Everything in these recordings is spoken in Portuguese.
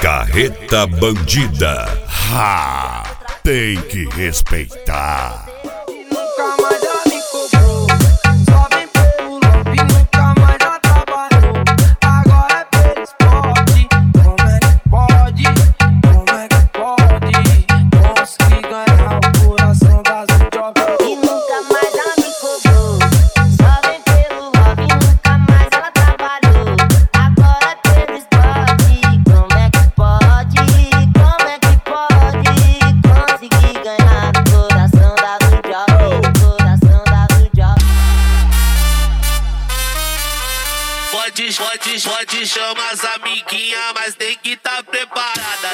Carreta Bandida. Ha! Tem que respeitar. Nunca mais ela me cobrou. Só vem pelo lobby, nunca mais já trabalhou. Agora é pelo esporte. Como é que pode? Como é que pode? Consegui ganhar o coração das jovens. E nunca mais ela me cobrou. Só vem pelo lobby, nunca mais ela trabalhou. Agora é pelo esporte. Como é que pode? Como é que pode? Consegui ganhar o coração da jovem. Coração da jovem. Pode chamar as amiguinhas, mas tem que tá preparada.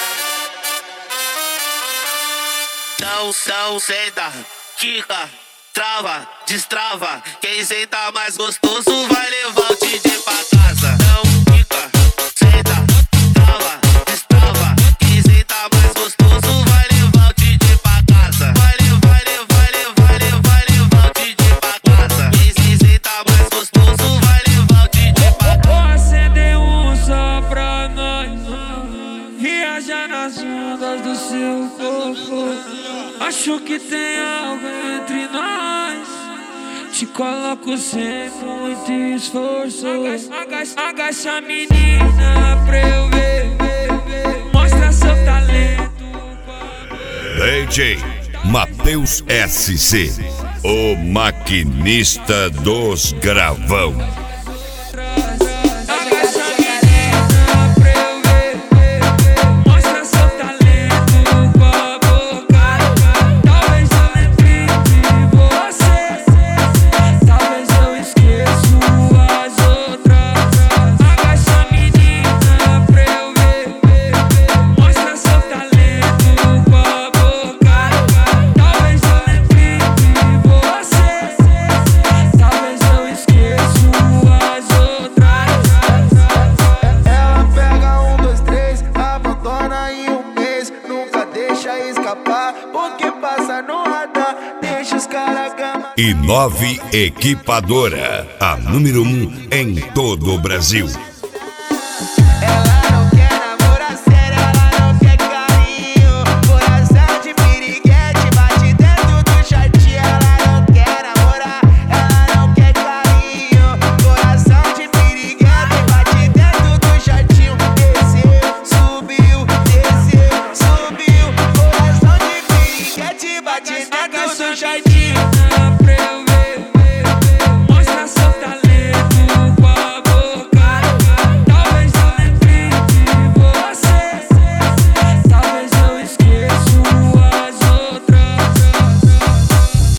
Não, senta, quica, trava, destrava. Quem senta mais gostoso vai levar o DJ pra casa. Não, quica, senta, trava, destrava. Quem senta mais gostoso vai levar o DJ pra casa. Vai levar o DJ pra casa. Quem senta mais gostoso vai levar o DJ pra casa. Vou acender um só pra nós. Viajar nas ondas do seu corpo. Acho que tem algo entre nós. Te coloco sem muito esforço. Agacha, menina, pra eu ver. Mostra seu talento. DJ Matheus SC, o maquinista dos gravão. Agacha, menina, pra eu ver. Mostra seu talento com a boca. Talvez eu lembre de você. Talvez eu esqueço as outras. Agacha, menina, pra eu ver. Mostra seu talento com a boca. Talvez eu lembre de você. Talvez eu esqueço as outras. Ela pega 1, 2, 3, abandona em um mês. Nunca deixa escapar, porque passa no radar. Deixa os caras gamar. E 9 Equipadora, a número 1 em todo o Brasil.